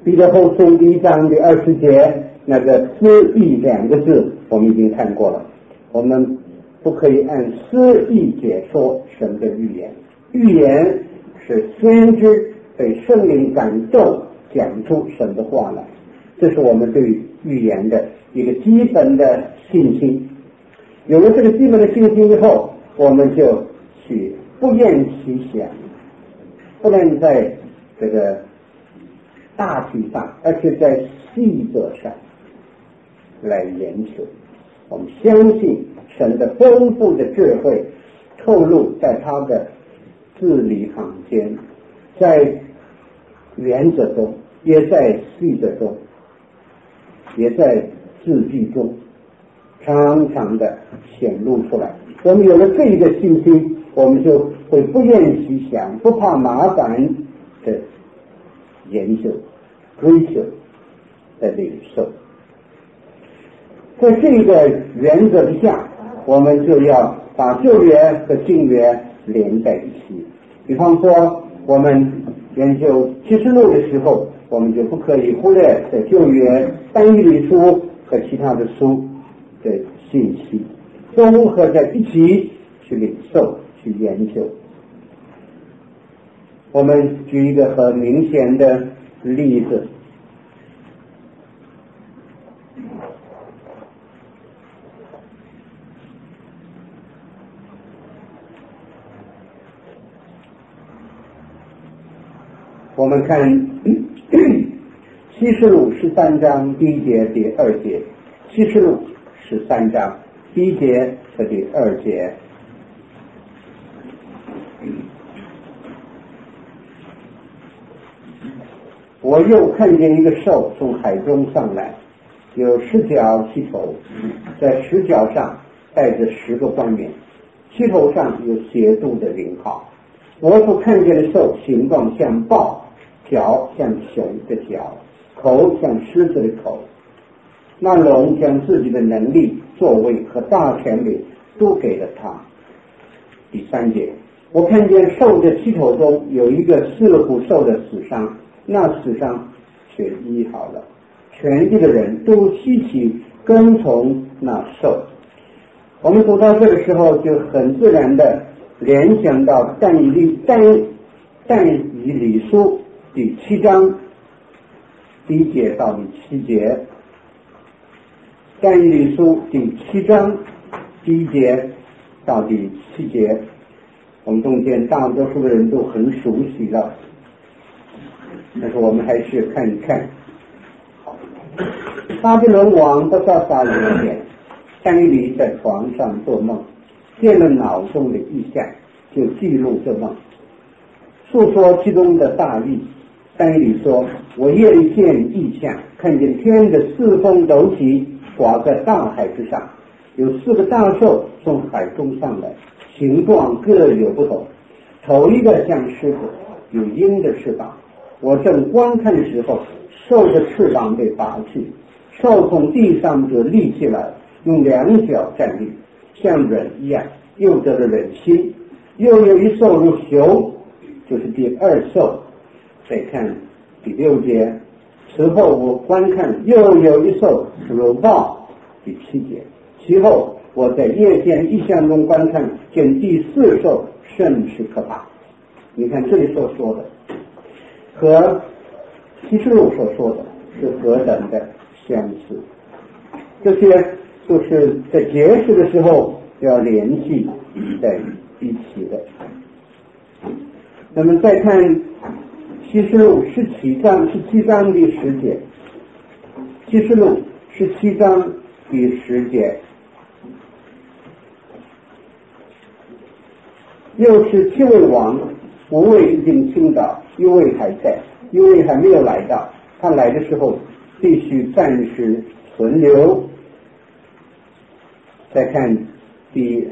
彼得后书1章的20节，那个私意2个字我们已经看过了。我们不可以按私意解说神的预言，预言是先知被圣灵感动讲出神的话来，这是我们对预言的一个基本的信心。有了这个基本的信心以后，我们就去不厌其详，不能在这个大体上，而是在细则上来研究。我们相信神的丰富的智慧透露在他的字里行间，在原则中，也在细则中，也在字句中常常的显露出来。我们有了这一个信心，我们就会不厌其详，不怕麻烦的研究、追求的领受。在这个原则之下，我们就要把旧约和新约连在一起。比方说，我们研究启示录的时候，我们就不可以忽略在旧约但以理书和其他的书的信息，综合在一起去领受、去研究。我们举一个很明显的例子，我们看启示录13章第1节第2节，启示录13章第1节和第2节。我又看见一个兽从海中上来，有10角7头，在10角上带着10个冠冕，7头上有协度的名号。我所看见的兽形状像豹，脚像熊的脚，口像狮子的口。那龙将自己的能力、作为和大权力都给了他。第3节，我看见兽的7头中有一个似乎受的死伤，那死伤却医好了，全地的人都稀奇跟从那兽。我们读到这个时候，就很自然的联想到但以理书第7章第1节到第7节，但以理书第7章第1节到第7节，我们中间大多数的人都很熟悉了，但是我们还是看一看。巴比伦王不萨撒有一天，但以理在床上做梦，见了脑中的意象，就记录这梦，述说其中的大意。但以理说，我夜里见异象，看见天的4风斗起，挂在大海之上，有4个大兽从海中上来，形状各有不同，头一个像狮子，有鹰的翅膀。我正观看的时候，兽的翅膀被拔去，兽从地上就立起来，用2脚站立，像人一样，又得了人心。又有一兽如熊，就是第2兽。再看第6节，此后我观看，又有一兽如豹，第7节。其后我在夜间异象中观看，见第4兽甚是可怕。你看这里所说的和启示录所说的是何等的相似，这些就是在解释的时候要联系在一起的。那么再看启示录17章第10节，启示录17章第10节，又是7位王，5位已经倾倒，1位还在，1位还没有来到，他来的时候必须暂时存留。再看第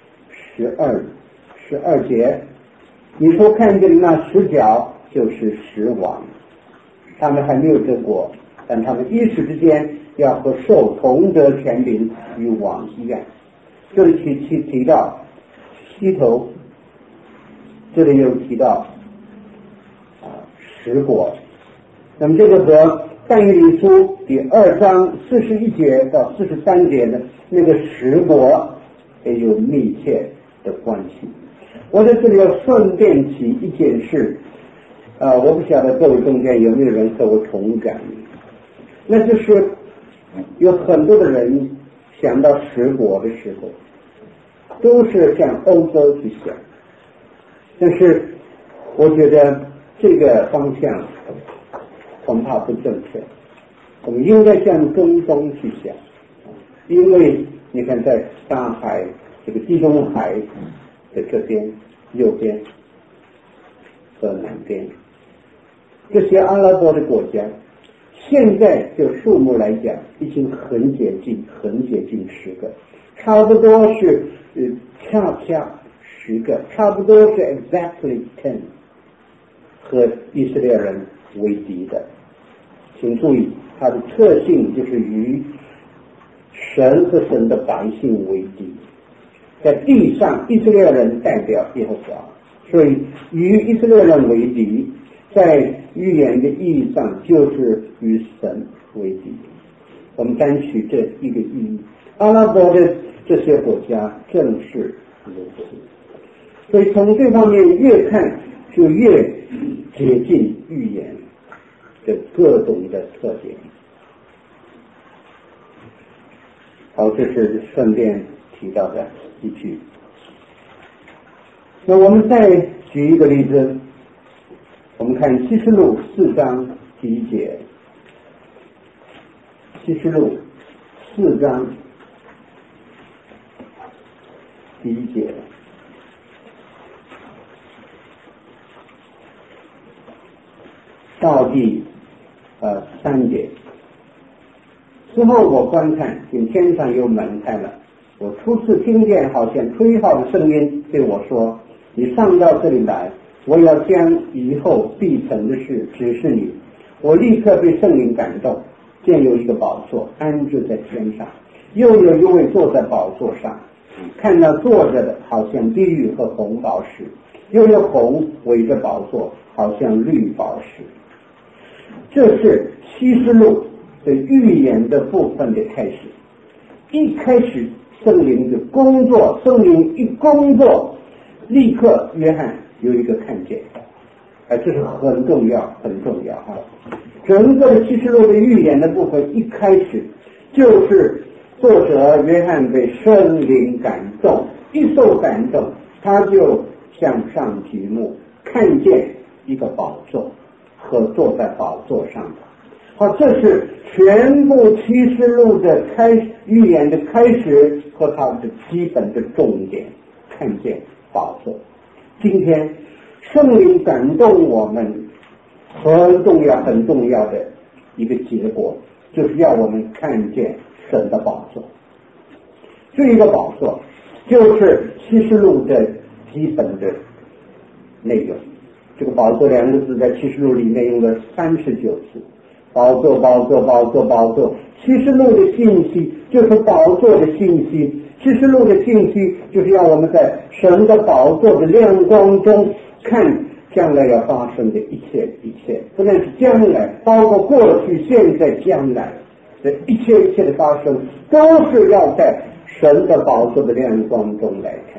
12节，你所看见的那10角就是10王，他们还没有得国，但他们一时之间要和兽同得权柄，与王一样。这里提到7头，这里又提到10国， 那么这个和但以理书第2章41节到43节的那个十国也有密切的关系。我在这里要顺便提一件事，我不晓得各位中间有没有人和我同感，那就是有很多的人想到十国的时候都是向欧洲去想，但是我觉得这个方向恐怕不正确，我们应该向中东去想，因为你看在大海这个地中海的这边右边和南边这些阿拉伯的国家现在就数目来讲已经很接近10个，差不多是恰10个，差不多是 exactly 10和以色列人为敌的。请注意它的特性就是与神和神的百姓为敌，在地上以色列人代表耶和华，所以与以色列人为敌，在预言的意义上就是与神为敌。我们单取这一个意义，阿拉伯的这些国家正是如此，所以从这方面越看就越接近预言的各种的特点。好，这是顺便提到的一句。那我们再举一个例子，我们看启示录4章第1节，启示录4章第1节，到第3节。之后我观看，见天上有门开了，我初次听见好像吹号的声音对我说，你上到这里来，我要将以后必成的事指示你。我立刻被圣灵感动，见有一个宝座安置在天上，又有一位坐在宝座上，看到坐着的好像碧玉和红宝石，又有红围着宝座，好像绿宝石。这是启示录的预言的部分的开始。一开始圣灵的工作，圣灵一工作，立刻约翰有一个看见，这是很重要啊！整个的启示录的预言的部分一开始就是作者约翰被圣灵感动，一受感动，他就向上举目，看见一个宝座和坐在宝座上的。好，这是全部启示录的预言的开始和它的基本的重点，看见宝座。今天圣灵感动我们很重要的一个结果，就是要我们看见神的宝座。这一个宝座就是启示录的基本的内容。这个宝座2个字在启示录里面用了39次，宝座宝座宝座宝座。启示录的信息就是宝座的信息，启示录的信息就是要我们在神的宝座的亮光中看将来要发生的一切，不但是将来，包括过去现在将来的一切的发生，都是要在神的宝座的亮光中来看。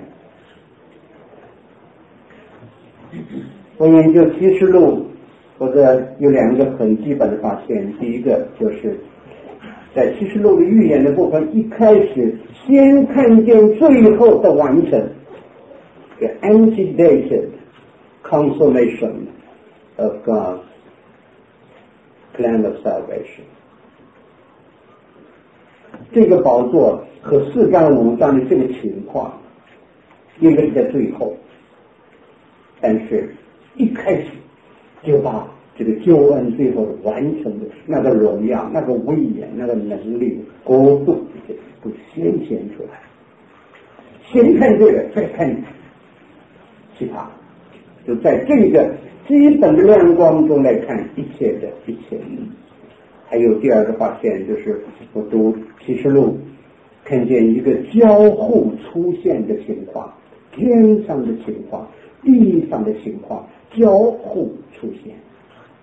我研究启示录，或者有2个很基本的发现。第一个就是在启示录的预言的部分，一开始先看见最后的完成， the antedated consummation of God's plan of salvation。 这个宝座和4章5章的这个情况应该是在最后，但是一开始就把这个救恩最后完成的那个荣耀、那个威严、那个能力、国度都先显出来。先看这个，再看其他，就在这个基本的亮光中来看一切。还有第2个发现，就是我读启示录看见一个交互出现的情况，天上的情况、地上的情况交互出现。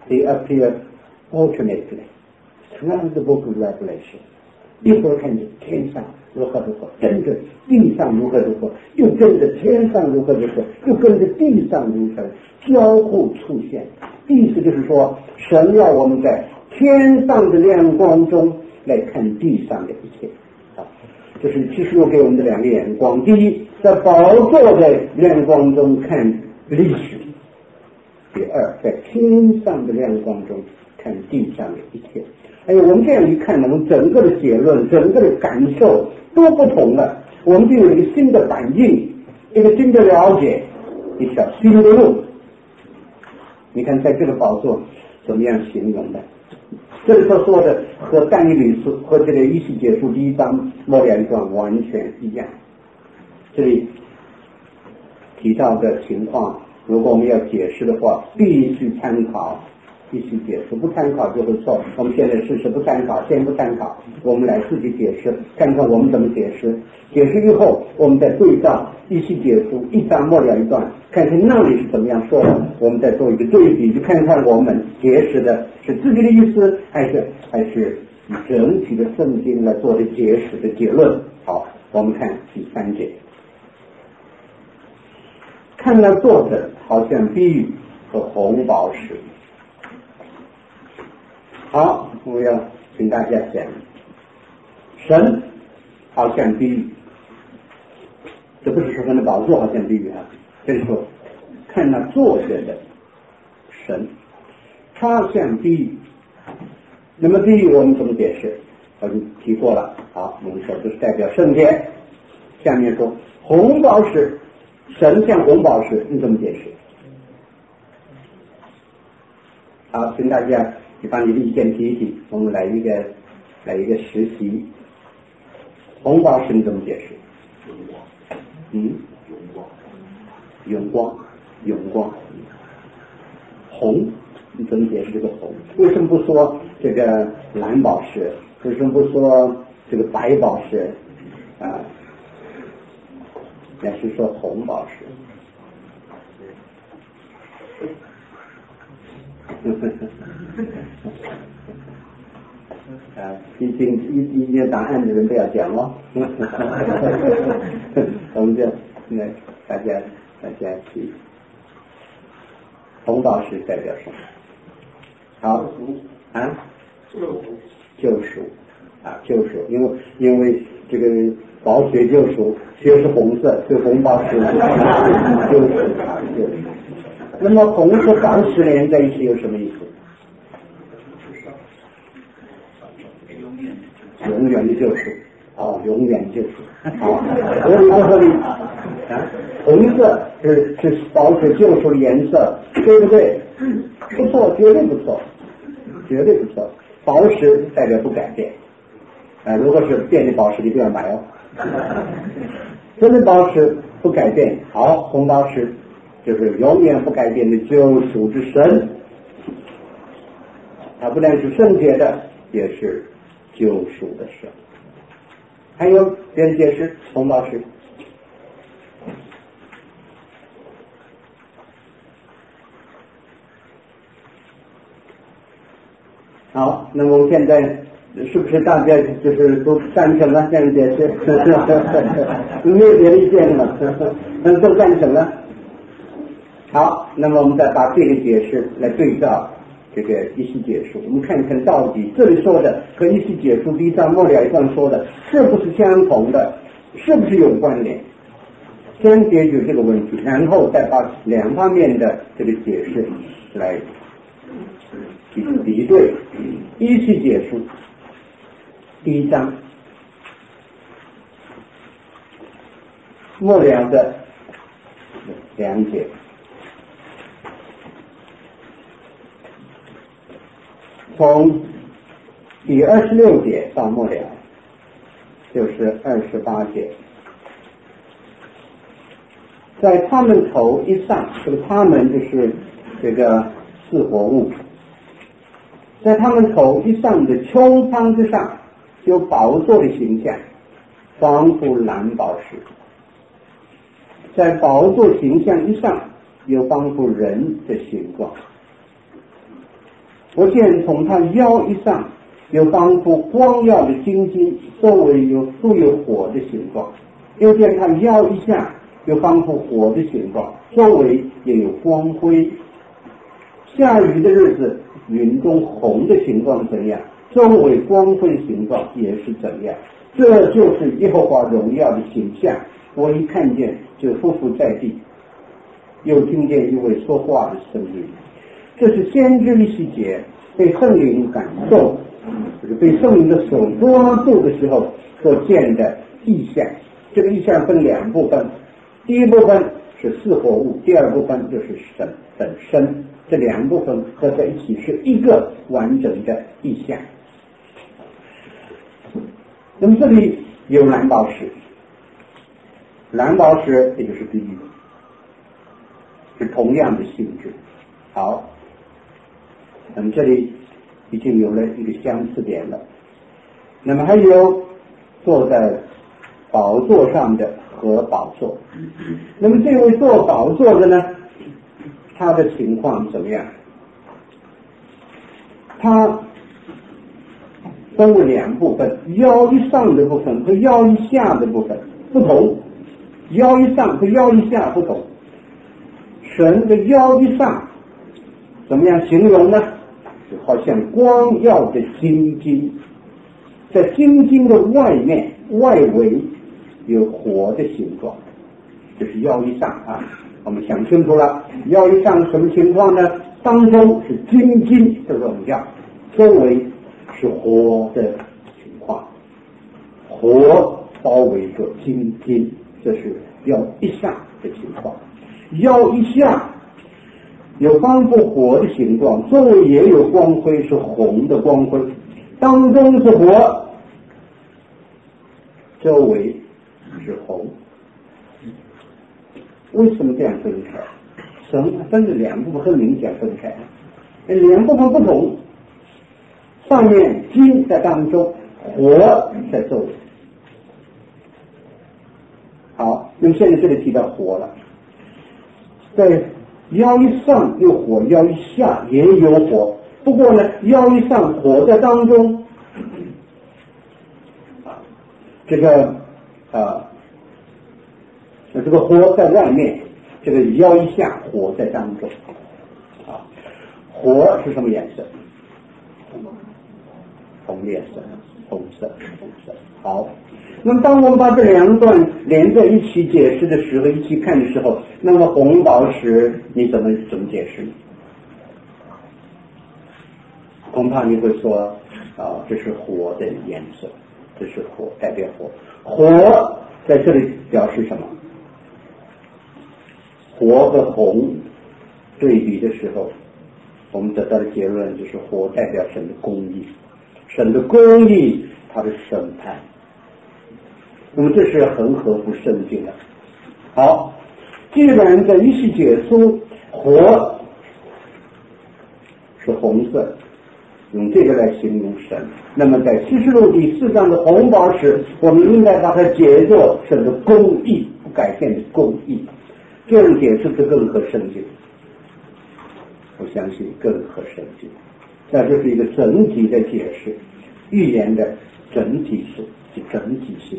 they appear alternately throughout the book of Revelation. 一会儿看见天上如何如何，跟着地上如何如何，又跟着天上如何如何，又跟着地上如何，交互出现。意思就是说，神要我们在天上的亮光中来看地上的一切。这是其实又给我们的两个眼光：第一，在宝座的亮光中看历史；第二，在天上的亮光中看地上的一切。还有我们这样一看呢，我们整个的结论、整个的感受都不同了，我们就有一个新的反应，一个新的了解，一条新的路。你看，在这个宝座怎么样形容的？这里所说的和但以理书和这个以西结书第1章末了一段完全一样。这里提到的情况，如果我们要解释的话，必须参考以西结书，不参考就会错。我们现在试试不参考，先不参考，我们来自己解释，看看我们怎么解释。解释以后，我们再对照以西结书1章末了一段，看看那里是怎么样说的，我们再做一个对比，就看看我们解释的是自己的意思，还是以整体的圣经来做的解释的结论。好，我们看第3节，看那作者好像碧玉和红宝石。好，我要请大家想，神好像碧玉，这不是说神的宝座好像碧玉啊，这是说看那坐着的神，他像碧玉。那么碧玉我们怎么解释？我们提过了。好，我们说这是代表圣洁。下面说红宝石，神像红宝石，你怎么解释？好，请大家把你的意见提一提，我们来一个实习。红宝石你怎么解释？永光。红，你怎么解释这个红？为什么不说这个蓝宝石？为什么不说这个白宝石？也是说红宝石。毕竟一些答案的人不要讲哦。我们就大家去，红宝石代表什么？好救赎救赎，因为这个宝血救赎，血是红色，所以红宝石救赎。那么红和宝石连在一起有什么意思？永远的救赎。永远救赎。好，我说你红色是宝血救赎的颜色，对不对？不错，绝对不错。宝石代表不改变。如果是变的宝石，你不要买哦。真的宝石不改变。好，红宝石就是永远不改变的救赎之神。它不但是圣洁的，也是救赎的神。还有别人解释红宝石？好，那么我们现在是不是大家就是都赞成了这样解释？没有别的意见了，都赞成了。好，那么我们再把这个解释来对照这个以西结书，我们看看到底这里说的和以西结书第1章末了一段说的是不是相同的，是不是有关联？先解决这个问题，然后再把两方面的这个解释来比对。以西结书第1章末了的2节，从第26节到末了就是28节，在他们头一上，这个他们就是这个四活物，在他们头一上的穹苍之上有宝座的形象，仿佛蓝宝石，在宝座形象一上有仿佛人的形状。 我见从他腰以上有仿佛光耀的金晶，周围都有火的形状；又见他腰以下有仿佛火的形状，周围也有光辉。下雨的日子，云中红的形状怎样，周围光辉形状也是怎样。这就是耶和华荣耀的形象。我一看见就匍匐在地，又听见一位说话的声音。这是先知以西结被圣灵感动，就是被圣灵的手抓住的时候所见的异象。这个异象分两部分，第一部分是四活物，第二部分就是神本身，这两部分合在一起是一个完整的异象。那么这里有蓝宝石，蓝宝石也就是碧玉，是同样的性质。好，那么这里已经有了一个相似点了。那么还有坐在宝座上的和宝座。那么这位坐宝座的呢，他的情况怎么样？他分为两部分，腰以上的部分和腰以下的部分不同。腰以上和腰以下不同。神的腰以上怎么样形容呢？就好像光耀的金晶，在金晶的外面外围有火的形状，这是腰以上啊。我们想清楚了，腰以上什么情况呢？当中是金晶的荣耀，周围是火的情况，火包围着金晶，这是腰以上的情况。腰以下有仿佛火的形状，周围也有光辉，是红的光辉，当中是火，周围是红。为什么这样分开？神分了两部分，很明显分开，两部分不同，上面金在当中，火在周围。好，那么现在这里提到火了，在腰以上有火，腰以下也有火，不过呢，腰以上火在当中，这个这个火在外面，这个腰以下火在当中。火是什么颜色？红颜色，红色。好，那么当我们把这两段连在一起解释的时候，一起看的时候，那么红宝石你怎么解释？恐怕你会说这是火的颜色，这是火，代表火。火在这里表示什么？火和红对比的时候，我们得到的结论就是火代表神的公义，神的公义，它的审判。那么这是很合乎圣经的。好，既然在以西结书火是红色，用这个来形容神，那么在启示录第4章的红宝石，我们应该把它解作神的公义，不改变的公义。这样解释是更合圣经，我相信更合圣经。那这是一个整体的解释，预言的整体性，整体性。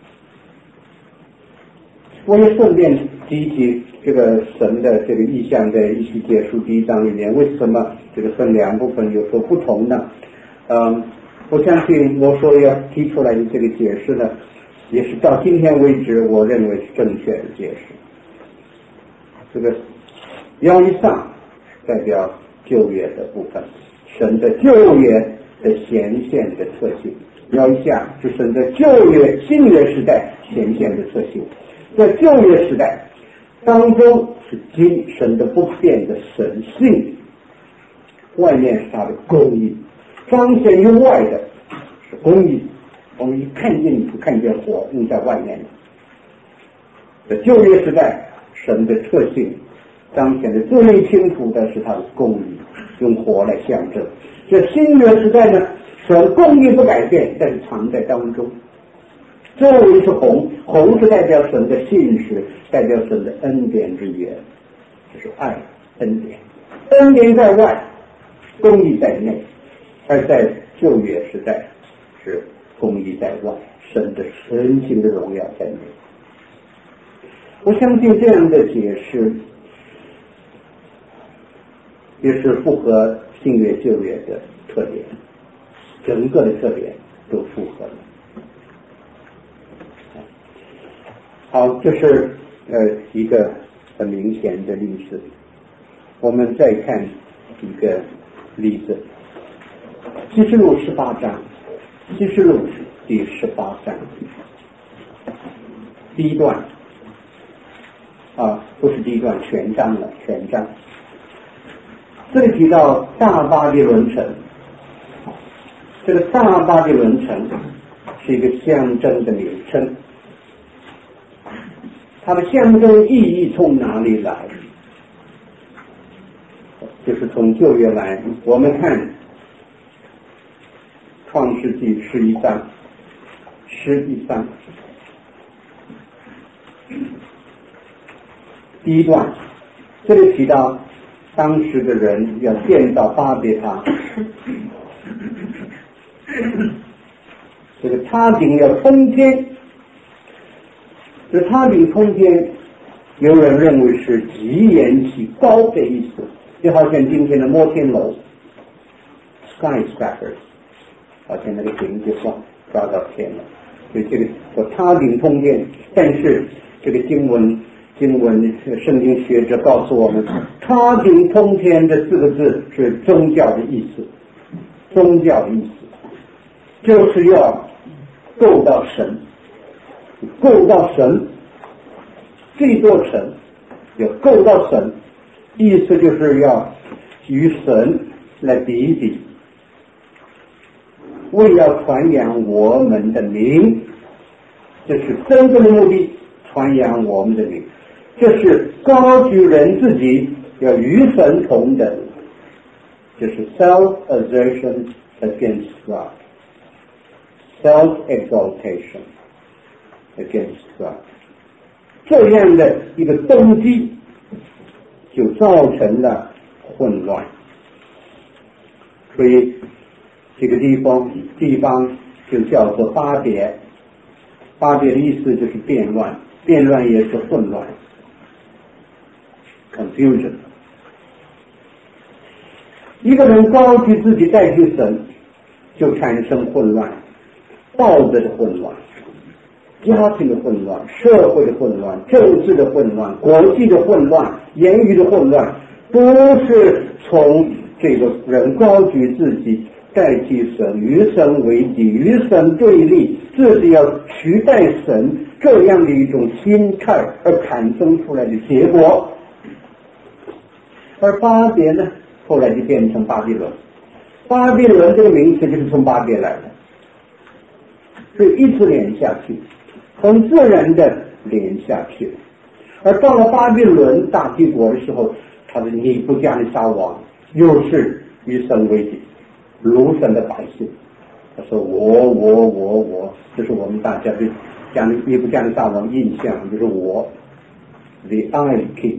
我也顺便提一提这个神的这个意象，在以西结书第1章里面，为什么这个分两部分有所不同呢？我相信我所要提出来的这个解释呢，也是到今天为止我认为是正确的解释。这个腰以上代表旧约的部分，神的旧约的显现的特性；腰以下是神的旧约新约时代显现的特性。在旧约时代当中是今神的不变的神性，外面是他的公义，彰显于外的是公义。我们一看见就看见火用在外面的。在旧约时代，神的特性彰显的最为清楚的是他的公义，用火来象征。这新约时代呢，神公义不改变，但是藏在当中。周围是红，红是代表神的信实，代表神的恩典之源，就是爱恩典。恩典在外， 公义在内，而在旧约时代是公义在外，神的神性的荣耀在内。我相信这样的解释也是符合新约旧约的特点，整个的特点都符合了。好，这是一个很明显的例子。我们再看一个例子，启示录18章，启示录第18章第一段不是第一段，全章了，全章。这里提到大巴比伦城，这个大巴比伦城是一个象征的名称，它的象征意义从哪里来？就是从旧约来。我们看创世纪11章第一段，这里提到当时的人要建造巴别塔，这个塔顶要通天，这塔顶通天，有人认为是极延其高的意思，就好像今天的摩天楼 skyscrapers， 好像那个顶就抓到天了，所以这个说塔顶通天。但是这个经文圣经学者告诉我们，塔顶通天这4个字是宗教的意思，宗教的意思就是要够到神，够到神，这座城要够到神，意思就是要与神来比比，为要传扬我们的名，这是真正的目的，传扬我们的名，这是高举人自己要与神同等，这是 self-assertion against God， self-exaltation against God， 这样的一个动机就造成了混乱。所以这个地方就叫做巴别，巴别的意思就是变乱，变乱也是混乱 confusion。 一个人高举自己代替神，就产生混乱，道德的混乱，家庭的混乱，社会的混乱，政治的混乱，国际的混乱，言语的混乱，都是从这个人高举自己代替神，与神为敌，与神对立，自己要取代神，这样的一种心态而产生出来的结果。而巴别呢，后来就变成巴比伦。巴比伦这个名词就是从巴别来的，所以一直连下去，很自然的连下去。而到了巴比伦大帝国的时候，他的尼布加利撒王又是与神为敌，掳神的百姓。他说我，这是我们大家对尼布加利撒王印象，就是我 the I king。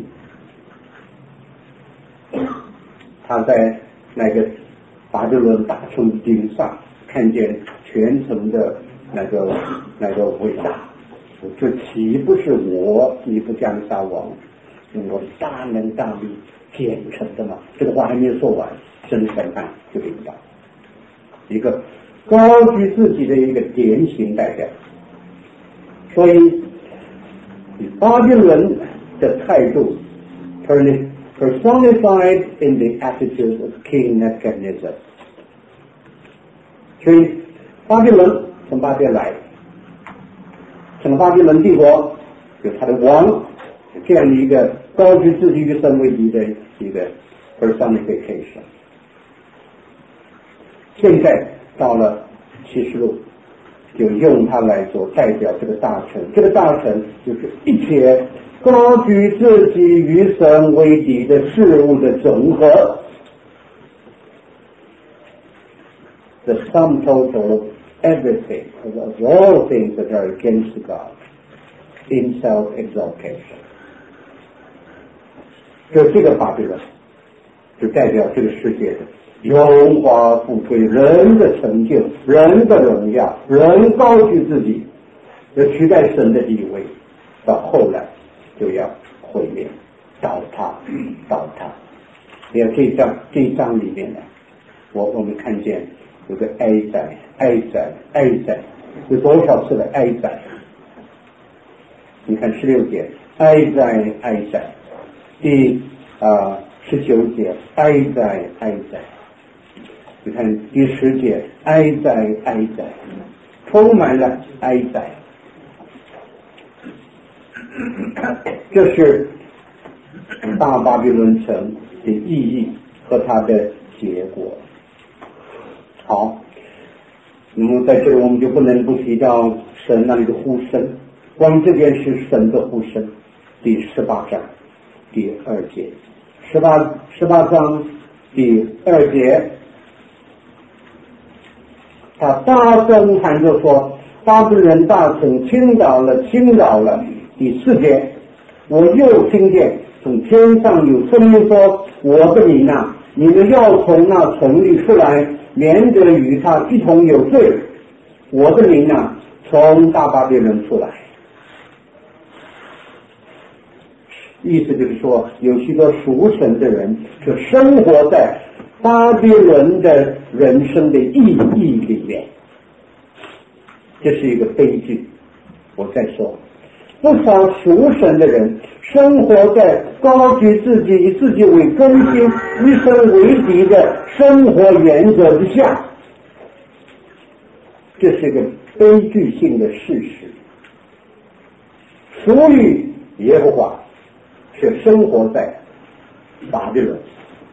他在那个巴比伦大城顶上看见全城的那个伟大，这岂不是我尼布加利撒王用我大能大力建成的吗？这个话还没有说完，神审判就领导一个高举自己的一个典型代表。所以巴比伦的态度personified in the attitude of King Nebuchadnezzar。 所以巴比伦从巴别来，整个巴比伦帝国有他的王，这样的一个高举自己与神为敌的一个 personification。 现在到了启示录，就用它来做代表这个大臣，这个大臣就是一切高举自己与神为敌的事物的总和， the sum total of everything, of all things that are against God in self-exaltation。 就这个巴比伦就代表这个世界的荣华富贵，人的成就，人的荣耀，人高举自己，要取代神的地位，到后来就要毁灭，倒塌。也这一章里面呢，我们看见有个哀哉，有多少次的哀哉？你看16节，哀哉，第19节，哀哉，你看第10节，哀哉，充满了哀哉。这是大巴比伦城的意义和它的结果。好，那么在这里我们就不能不提到神那里的呼声。关于这件事，神的呼声，第18章第2节，18章第2节，他大声喊着说：“巴比伦大城倾倒了！”第4节，我又听见从天上有声音说：“我的民啊，你们要从那城里出来，免得与他一同有罪。我的民啊，从大巴比伦出来。”意思就是说，有许多属神的人是生活在巴比伦的人生的意义里面，这是一个悲剧。我再说，不少属神的人生活在高举自己、以自己为中心、以神为敌的生活原则之下，这是一个悲剧性的事实。属于耶和华，却生活在巴比伦，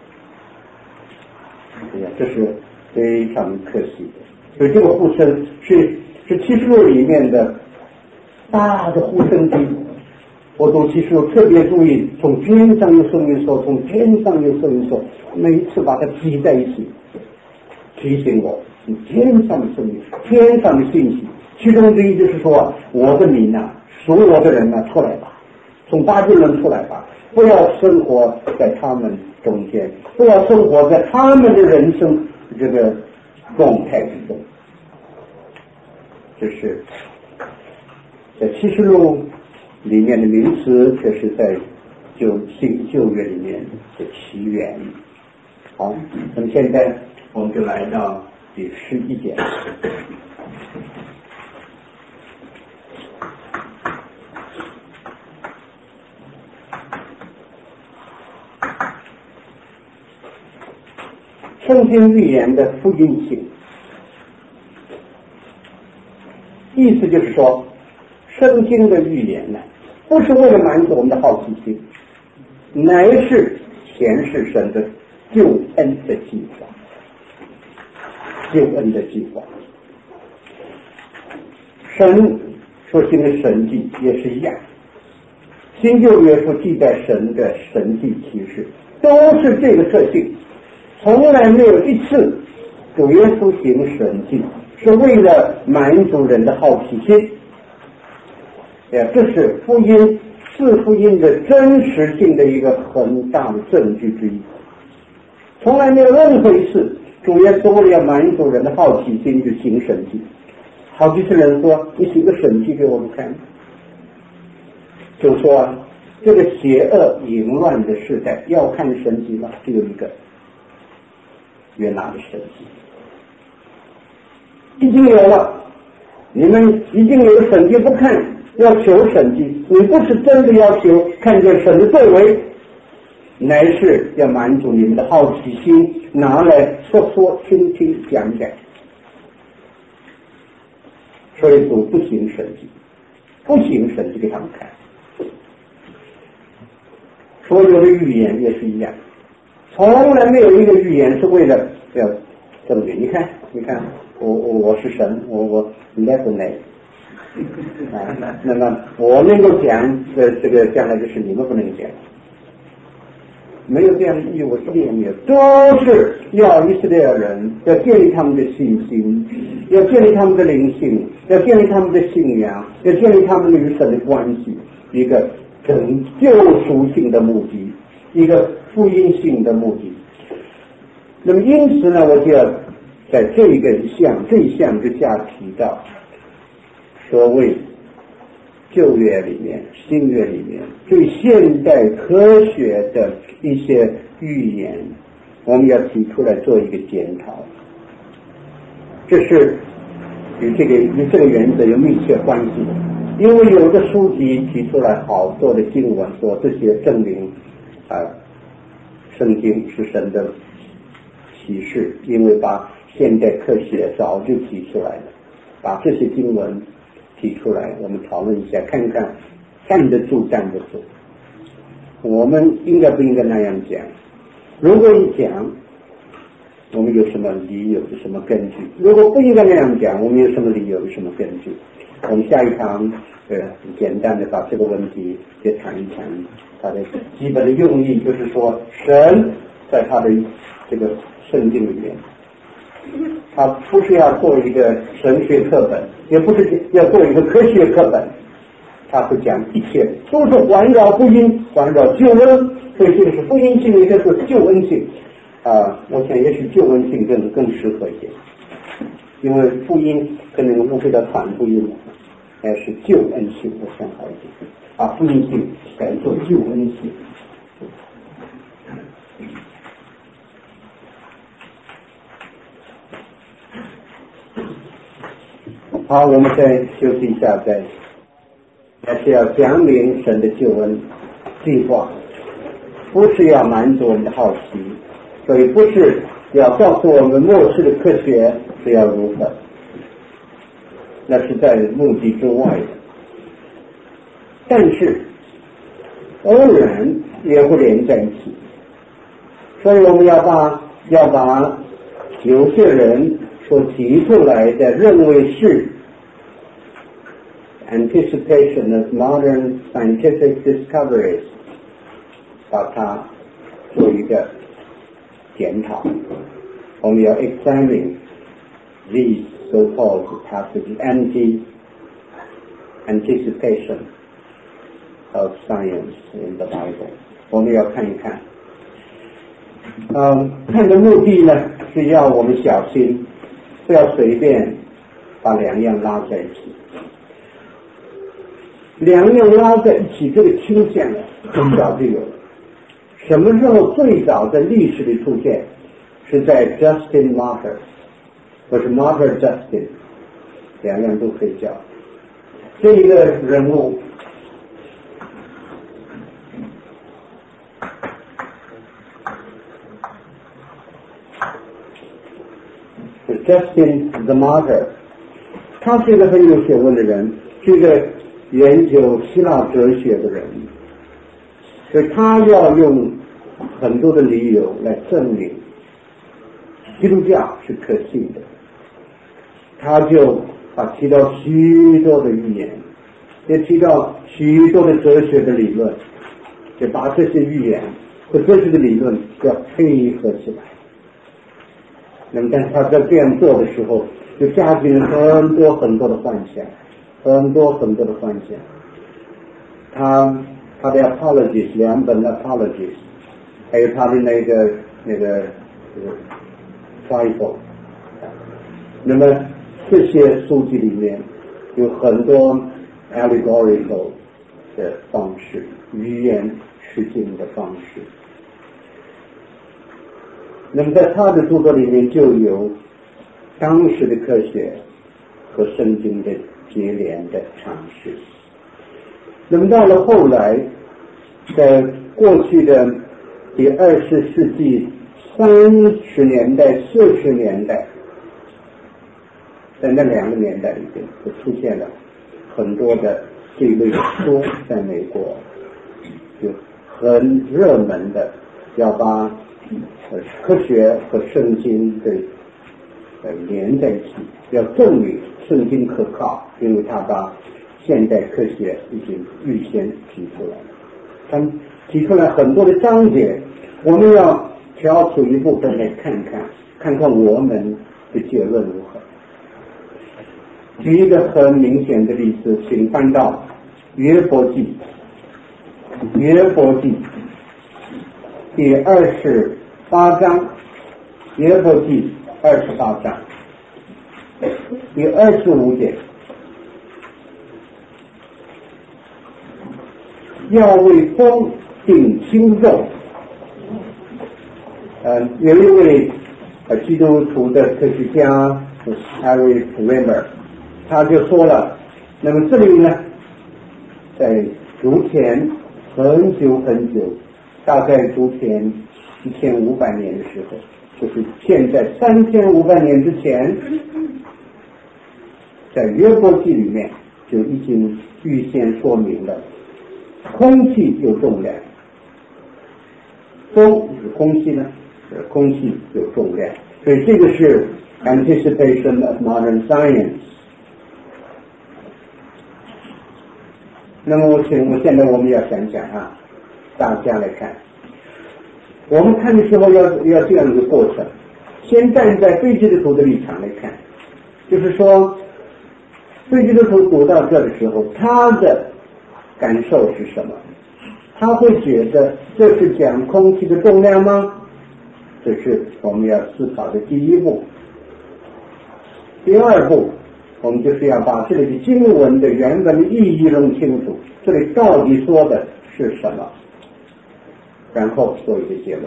这是非常可惜的。所以这个呼声是启示录里面的大的呼声机。我读启示录特别注意，从天上有声音说，从天上有声音说，每一次把它记在一起，提醒我天上的声音，天上的信息。其中之一就是说，我的民啊，属我的人啊，出来吧，从巴比伦出来吧，不要生活在他们中间，不要生活在他们的人生这个动态之中。这是在启示录里面的名词，却是在旧约里面的起源。好，那么现在我们就来到第11节。圣经预言的福音性，意思就是说，圣经的预言呢，不是为了满足我们的好奇心，乃是显示神的救恩的计划。神所行的神迹也是一样，新旧约所记载神的神迹启示都是这个特性。从来没有一次主耶稣行神迹是为了满足人的好奇心，这是四福音的真实性的一个很大的证据之一。从来没有任何一次主耶稣为了满足人的好奇心就行神迹。好几次人说，你行个神迹给我们看，就说这个邪恶淫乱的时代要看神迹吗？只有一个，约拿的神迹已经有了，你们已经有神迹不看，要求神迹，你不是真的要求看见神的作为，乃是要满足你们的好奇心，拿来说听讲讲。所以主不行神迹给他们看。所有的预言也是一样，从来没有一个预言是为了要证明。你看，我是神，我 level 那么我能够讲这个将来的事，你们不能讲，没有这样的义务，一点也没有，都是要以色列人要建立他们的信心，要建立他们的灵性，要建立他们的信仰，要建立他们与神的关系，一个救赎性的目的，一个福音性的目的。 那么因此呢，我就要在这一项之下提到所谓旧约里面、新约里面对现代科学的一些预言，我们要提出来做一个检讨。这是与这个原则有密切关系的，因为有的书籍提出来好多的经文说这些证明圣经是神的启示，因为把现代科学早就提出来了，把这些经文提出来，我们讨论一下，看看站得住站不住。我们应该不应该那样讲？如果一讲，我们有什么理由，有什么根据？如果不应该那样讲，我们有什么理由，有什么根据？我们下一堂简单的把这个问题也谈一谈，它的基本的用意就是说，神在他的这个圣经里面，他不是要做一个神学课本，也不是要做一个科学课本，他会讲一切都是环绕福音，环绕救恩，所以这个是福音性，一个是救恩性。我想也许救恩性更适合一点，因为福音可能用这个反福音了，是救恩性，我想好一点。福音性改做救恩性。好，我们再休息一下，还是要讲明神的救恩计划，不是要满足我们的好奇，所以不是要告诉我们末世的科学是要如何，那是在目的之外的。但是偶然也会连在一起，所以我们要把有些人所提出来的认为是 anticipation of modern scientific discoveries， 把它做一个检讨。我们要 examine these so-called passages, anticipation of science in the Bible。 我们要看一看。看的目的呢，是要我们小心，不要随便把两样拉在一起。两样拉在一起，这个倾向很早就有了。什么时候最早在历史里出现？是在 Justin Martyr 或是 Martyr Justin， 两样都可以叫。这一个人物是 Justin the Martyr， 他是一个很有学问的人，是一个研究希腊哲学的人，所以他要用很多的理由来证明基督教是可信的。他就提到许多的预言，也提到许多的哲学的理论，就把这些预言和哲学的理论要配合起来。那么但是他在这样做的时候，就加进很多很多的幻想，很多很多的幻想。他的 apologies， 两本 apologies， 还有他的那个 trifle。 那么这些书籍里面有很多 allegorical 的方式，语言实境的方式。那么在他的著作里面就有当时的科学和圣经的结连的尝试。那么到了后来，在过去的第20世纪30年代、40年代，在那两个年代里面就出现了很多的这类书，在美国就很热门的，要把科学和圣经的连在一起，要证明圣经可靠，因为他把现代科学已经预先提出来了。他提出来很多的章节，我们要挑出一部分来看看我们的结论如何。举一个很明显的例子，请翻到约伯记第28章约伯记28章第25节，要为风定轻重。有一位基督徒的科学家 Harry Remer， 他就说了，那么这里呢，在主前很久很久，大概主前1500年的时候，就是现在3500年之前，在约伯记里面就已经预先说明了，空气有重量，风是空气呢，空气有重量，所以这个是 anticipation of modern science。那么现在我们要想想啊，大家来看，我们看的时候要这样一个过程，先站在非基督徒的立场来看，就是说非基督徒读到这的时候，他的感受是什么？他会觉得这是讲空气的重量吗？这是我们要思考的第一步。第二步，我们就是要把这里的经文的原本的意义弄清楚，这里到底说的是什么，然后做一个结论。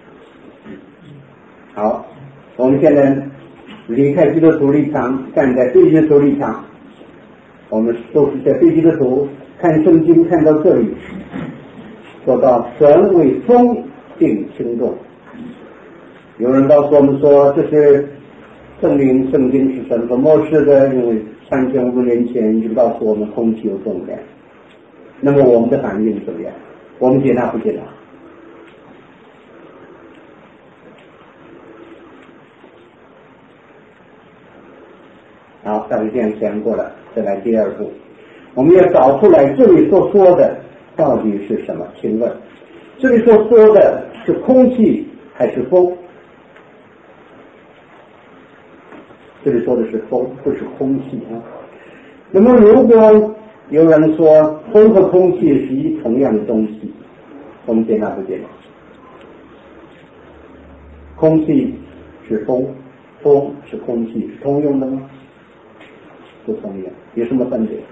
好，我们现在离开基督徒立场，站在非基督徒立场，我们都是在非基督徒看圣经看到这里，说到神为风定轻重。有人告诉我们说，这是证明圣经是神所默示的，因为3500年前已经告诉我们空气有重量。那么我们的反应怎么样？我们接纳不接纳？好，大家这样想过了，再来第二步，我们要找出来这里所说的到底是什么？请问，这里所说的是空气还是风？这里说的是风，不是空气啊。那么如果有人说风和空气是同样的东西，我们接纳不接纳？空气是风，风是空气，是通用的吗？不同样，有什么分别？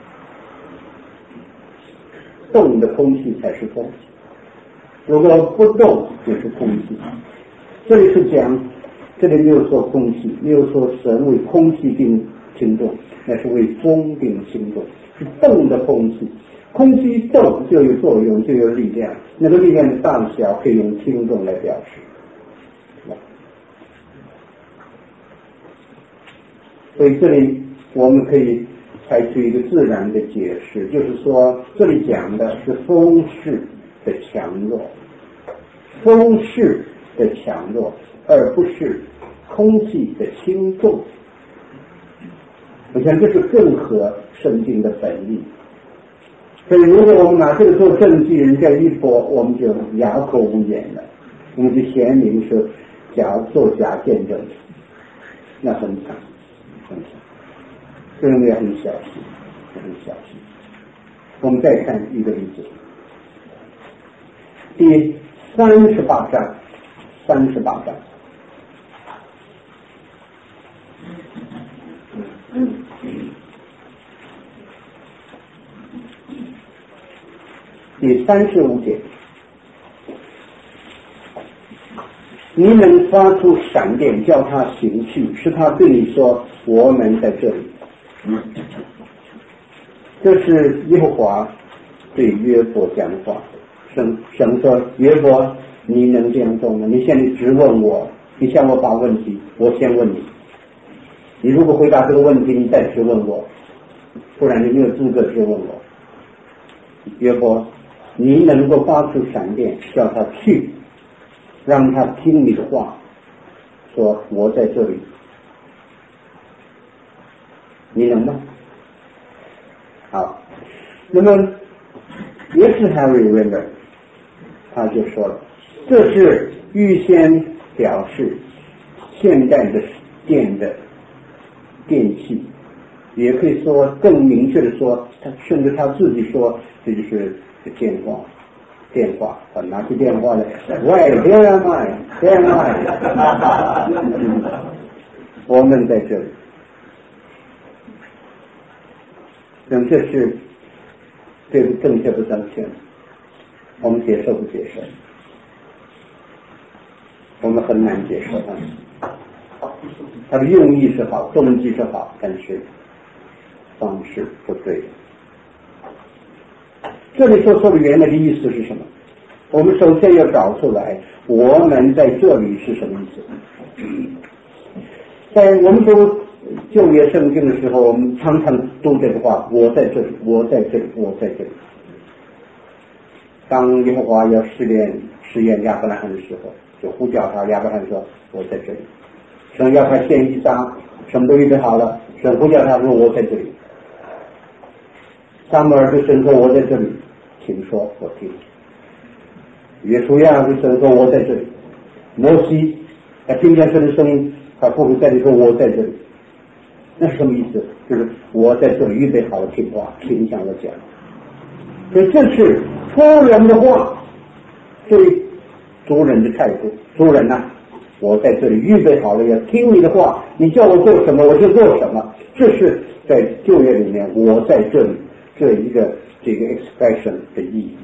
动的空气才是风，如果不动就是空气。这里是讲，这里没有说空气，没有说神为空气定轻重，那是为风定轻重，是动的空气。空气一动就有作用，就有力量，那个力量的大小可以用轻重来表示。所以这里我们可以采取一个自然的解释，就是说这里讲的是风势的强弱，风势的强弱，而不是空气的轻重。我想这是更合圣经的本意。所以如果我们拿这个做证据，人家一说，我们就哑口无言了，我们就显明是做假见证，那很惨。所以我们要很小心，很小心。我们再看一个例子，第38章，38章，第35节，你能发出闪电，叫他行去，使他对你说：“我们在这里。”这是耶和华对约伯讲话。神说：“约伯，你能这样做吗？你现在质问我，你向我把问题，我先问你。你如果回答这个问题，你再质问我，不然你没有资格质问我。约伯，你能够发出闪电，叫他去，让他听你的话，说我在这里，你能吗？”好，那么也是 Harry Remer， 他就说了，这是预先表示现代的电器，也可以说更明确的说，甚至他自己说这就是电电话，拿起电话来，喂，电麦，我们在这里，那么这是这个正确不正确？我们接受不接受？我们很难接受它的用意是好，动机是好，但是方式不对。这里所说的原来的意思是什么？我们首先要找出来我们在这里是什么意思。在我们读旧约圣经的时候，我们常常读这个话，我在这里，我在这里，我在这里。当耶和华要试验亚伯拉罕的时候，就呼叫他，亚伯拉罕说我在这里。神要他献一撒，什么都预备好了，神呼叫他说我在这里。撒母耳对神说我在这里，请说我听。约书亚对神说我在这里。摩西他听见神的声音，他不会在这里说我在这里。那是什么意思？就是我在这里预备好了听话，听向我讲。所以这是夫人的话对族人的态度。族人啊，我在这里预备好了要听你的话，你叫我做什么我就做什么。这是在旧约里面我在这里这一个expression 的意义。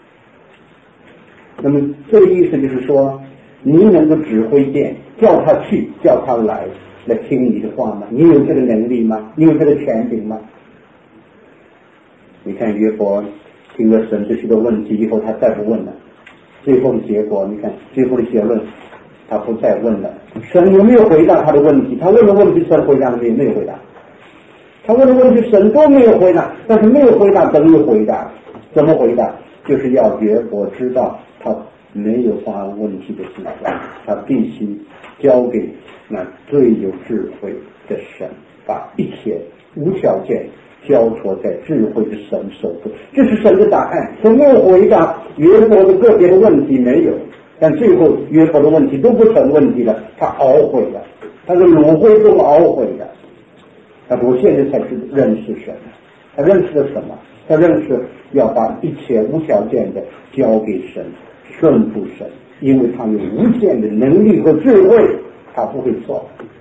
那么这个意思就是说，你能够指挥电，叫他去，叫他来听你的话吗？你有这个能力吗？你有这个权柄吗？你看约伯听了神这些个问题以后，他再不问了，最后的结果你看，最后的结论他不再问了。神有没有回答他的问题？他问的问题神回答了没有？没有回答。他问的问题神都没有回答，但是没有回答等于回答。怎么回答？就是要约伯知道他没有答案问题的资格，他必须交给那最有智慧的神，把一切无条件交托在智慧的神手中。这是神的答案。神没有回答约伯的个别的问题，没有，但最后约伯的问题都不成问题了，他懊悔了，他是炉灰中懊悔的。但是我现在才是认识神，他认识了什么？他认识要把一切无条件的交给神，顺服神，因为他有无限的能力和智慧，他不会错。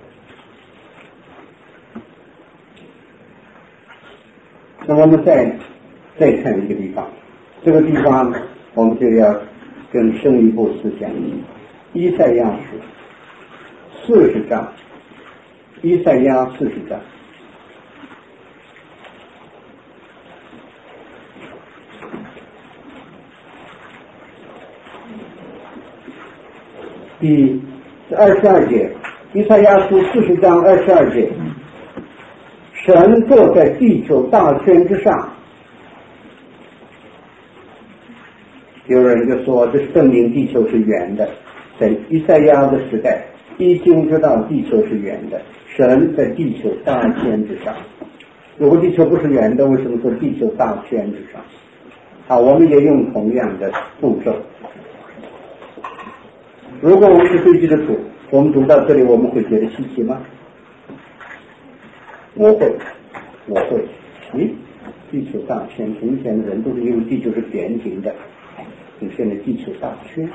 那我们再看一个地方，这个地方我们就要更深一步思想。以赛亚书40章，以赛亚40章。第22节，以赛亚书40章22节，神坐在地球大圈之上。有人就说这证明地球是圆的，在以赛亚的时代已经知道地球是圆的，神在地球大圈之上。如果地球不是圆的，为什么说地球大圈之上？好，我们也用同样的步骤。如果我们是对基督徒，我们读到这里，我们会觉得稀奇吗？我会。地球大圈，从前的人都是因为地球是扁平的，你现在地球大圈，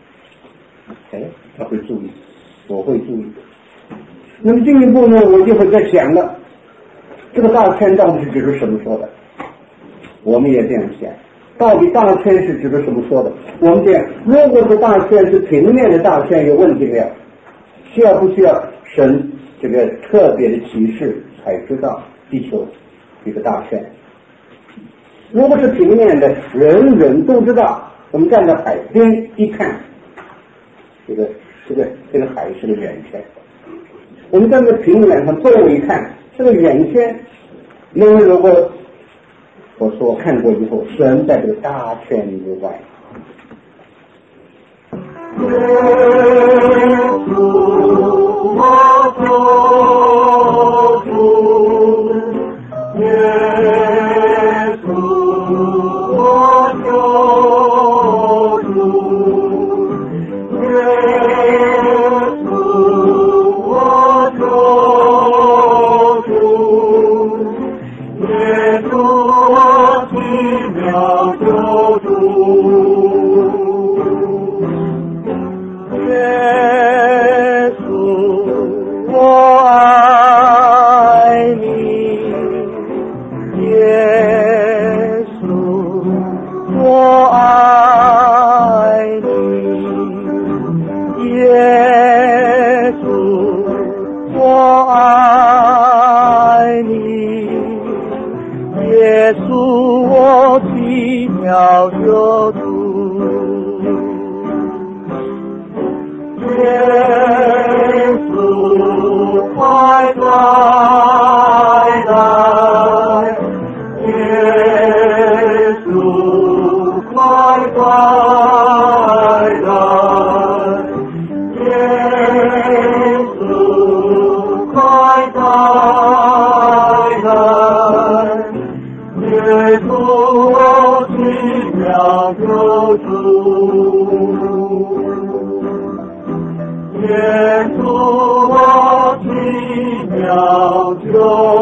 他会注意，我会注意。那么进一步呢，我就会在想了，这个大圈到底是指着什么说的？我们也这样想。到底大圈是指的什么说的？我们这样，如果是大圈是平面的大圈，有问题没有？需要不需要神这个特别的启示才知道地球一个大圈？如果是平面的，人人都知道。我们站在海边一看，这个海是个圆圈。我们站在平原上周围一看，是个圆圈。那么如果我说看过以后，神在这个大圈之外。耶稣我救主，耶稣我救主，耶稣我救主，耶稣我奇妙救主。 我爱你，耶稣我奇妙救主，耶稣快来，耶稣快来，耶稣快来，耶稣我奇妙救主，耶稣我奇妙救主。